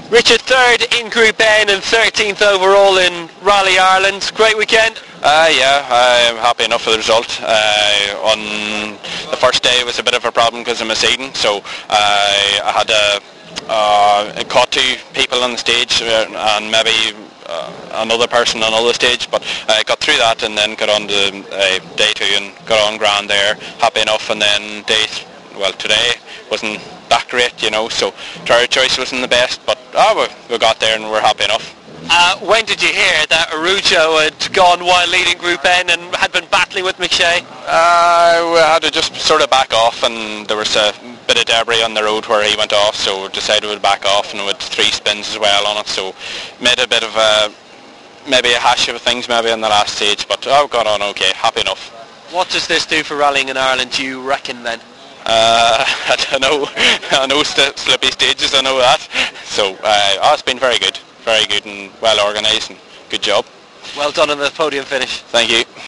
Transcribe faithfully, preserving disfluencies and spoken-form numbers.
Richard, third in Group N and thirteenth overall in Rally Ireland. Great weekend? Uh, yeah, I'm happy enough with the result. Uh, on the first day it was a bit of a problem because of my seating, so uh, I had to uh, caught two people on the stage uh, and maybe uh, another person on another stage, but I got through that and then got on to uh, day two and got on grand there, happy enough, and then day, th- well today wasn't that great, you know, so tire choice wasn't the best, but oh, we, we got there and we're happy enough. Uh, when did you hear that Arujo had gone while leading Group N and had been battling with McShay? Uh, we had to just sort of back off, and there was a bit of debris on the road where he went off, so we decided we'd back off, and with three spins as well on it, so made a bit of a, maybe a hash of things maybe in the last stage, but oh, got on okay, happy enough. What does this do for rallying in Ireland, do you reckon then? Uh, I don't know, I know st- slippy stages, I know that, so uh, oh, it's been very good. Very good and well organised and good job. Well done on the podium finish. Thank you.